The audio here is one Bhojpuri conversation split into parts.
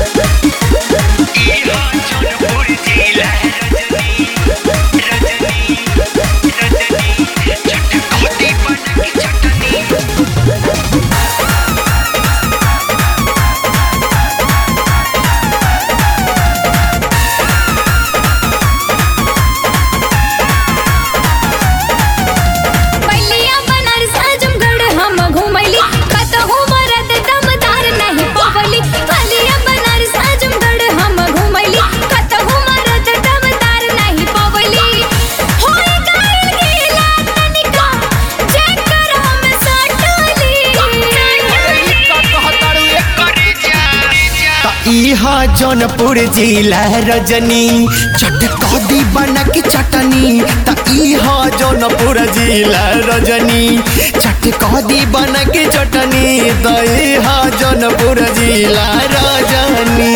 जौनपुर जिला रजनी चटकदी बना के चटनी त इहा जौनपुर जिला रजनी चटकदी बना के चटनी त इहा जौनपुर जिला रजनी।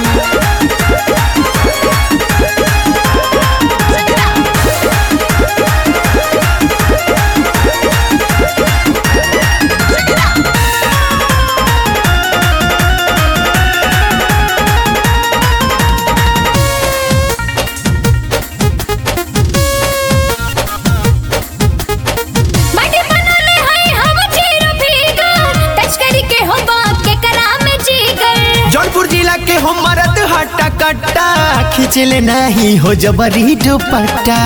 जौनपुर जिला के हो मरद हट्टा कट्टा खींचले नहीं हो जबरी दुपट्टा।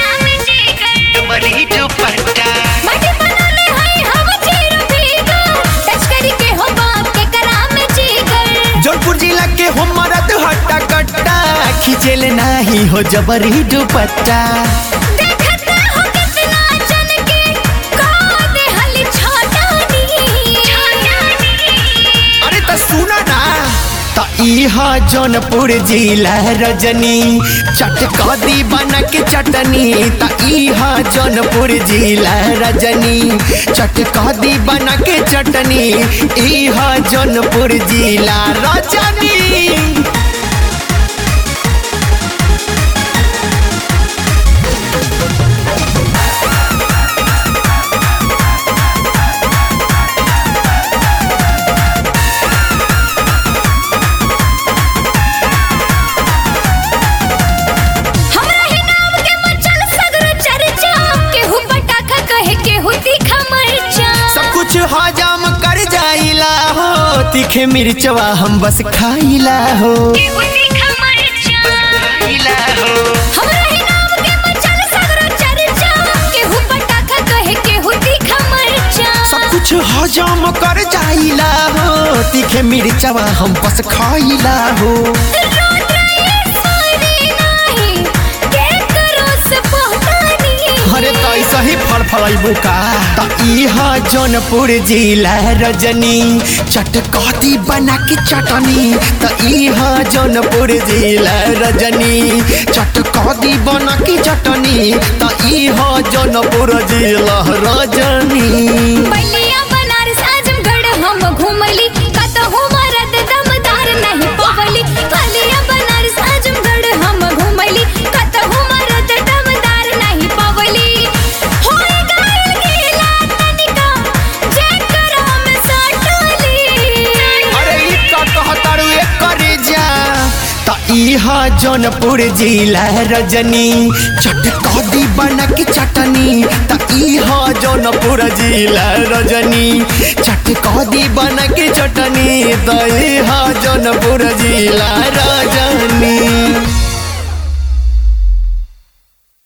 जौनपुर जिला के हो मरद हट्टा कट्टा खींचले नहीं हो जबरी दुपट्टा। इहा जौनपुर जिला रजनी चटकदी बना के चटनी त इहा जौनपुर जिला रजनी चटकदी बना के चटनी इहा जौनपुर जिला रजनी। हजम कर जाइला हो तीखे मिर्चवा हम बस खाइला हो। सब कुछ हजम कर जाइला हो तीखे मिर्चवा हम बस खाइला हो। अरे तो ऐसा ही फल फलैबू का त इहा जौनपुर जिला रजनी चटकदी बना के चटनी त इहा जौनपुर जिला रजनी चटकदी बना के चटनी त इहा जौनपुर जिला रजनी। इहा जौनपुर जिला रजनी चटकदी बना के चटनी त इहा जौनपुर जिला रजनी चटकदी बना के चटनी त इहा जौनपुर जिला।